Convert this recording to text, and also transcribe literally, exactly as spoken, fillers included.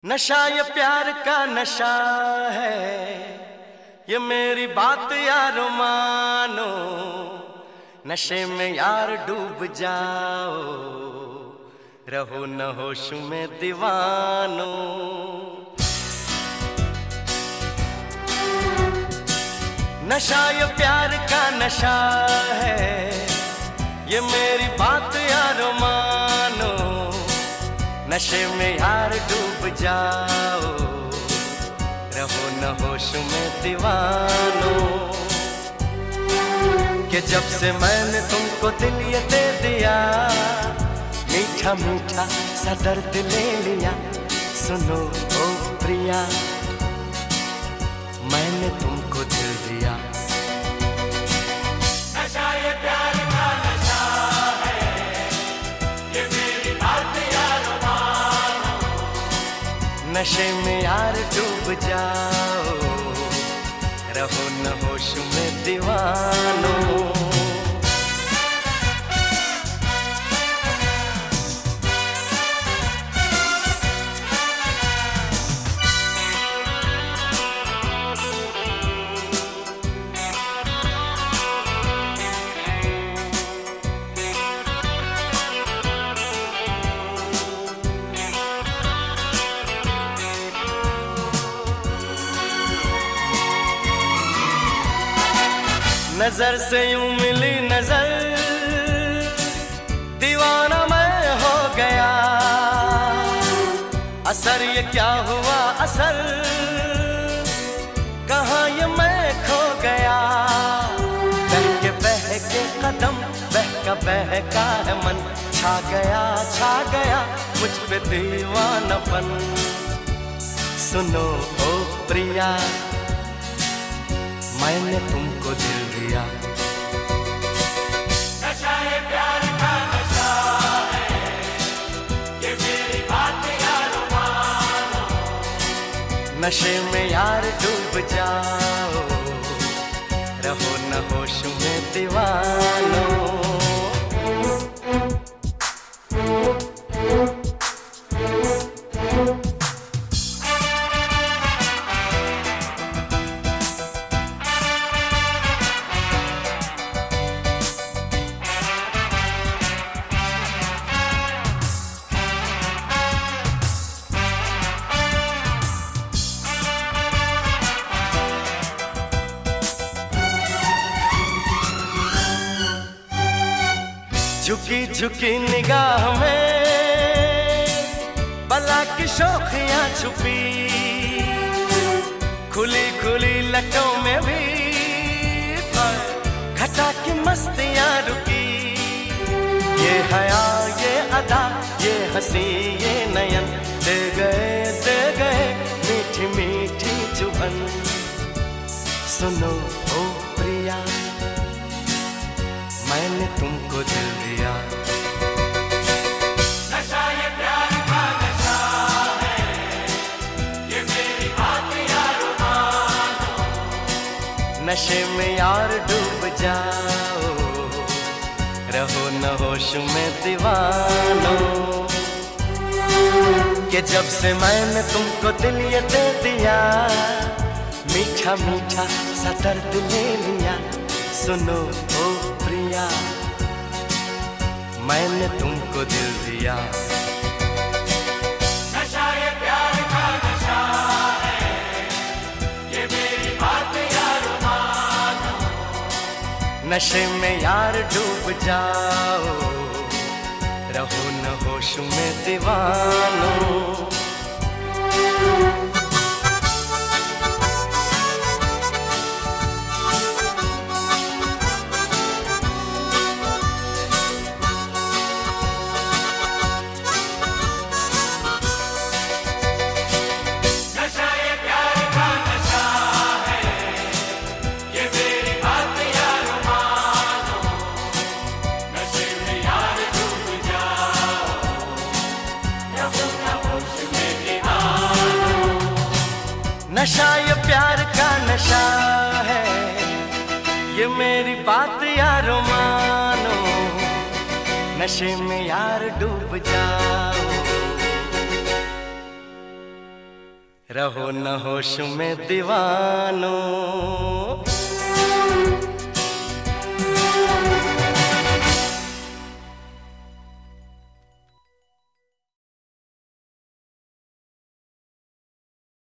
नशा ये प्यार का नशा है, ये मेरी बात यारो मानो। नशे में यार डूब जाओ, रहो न होश में दीवानो। नशा ये प्यार का नशा है, ये मेरी बात यारो मानो। नशे में यार डूब जाओ, रहो न होश में दीवानो। कि जब से मैंने तुमको दिल ये दे दिया, मीठा मीठा सा दर्द ले लिया। सुनो ओ प्रिया, मैंने तुमको दिल दिया। नशा ये प्यार का नशा है, ये मेरी बात यार मानो। नशे में यार डूब जाओ, रहो न होश में दीवानो। नजर से यूं मिली नजर, दीवाना मैं हो गया। असर ये क्या हुआ असर, कहाँ ये मैं खो गया। बहके बहके कदम, बहका बहका है मन। छा गया छा गया मुझ पे दीवानापन। सुनो ओ प्रिया, मैंने तुमको दिल दिया। नशा ये प्यार का नशा है, ये मेरी बात यार मानो। नशे में यार डूब जाओ, रहो न होश में दीवानो। झुकी झुकी निगाह में बला की शोखियां छुपी। खुली खुली लटों में भी घटा की मस्तियां रुकी। ये हया ये अदा, ये हंसी ये नयन, दे गए दे गए मीठी मीठी चुभन। सुनो ओ प्रिया, मैंने तुमको दिल दिया। नशा ये प्यार का नशा है, ये मेरी बात यार मानो। नशे में यार डूब जाओ, रहो न होश में दीवानो। कि जब से मैंने तुमको दिल ये दे दिया, मीठा मीठा सा दर्द ले लिया। सुनो ओ प्रिया, मैंने तुमको दिल दिया। नशा ये प्यार का नशा है, ये मेरी बात यार मानो। नशे में यार डूब जाओ, रहो न होश में दीवानो। नशा ये प्यार का नशा है, ये मेरी बात यारो मानो। नशे में यार डूब जाओ। रहो न होश में दीवानों।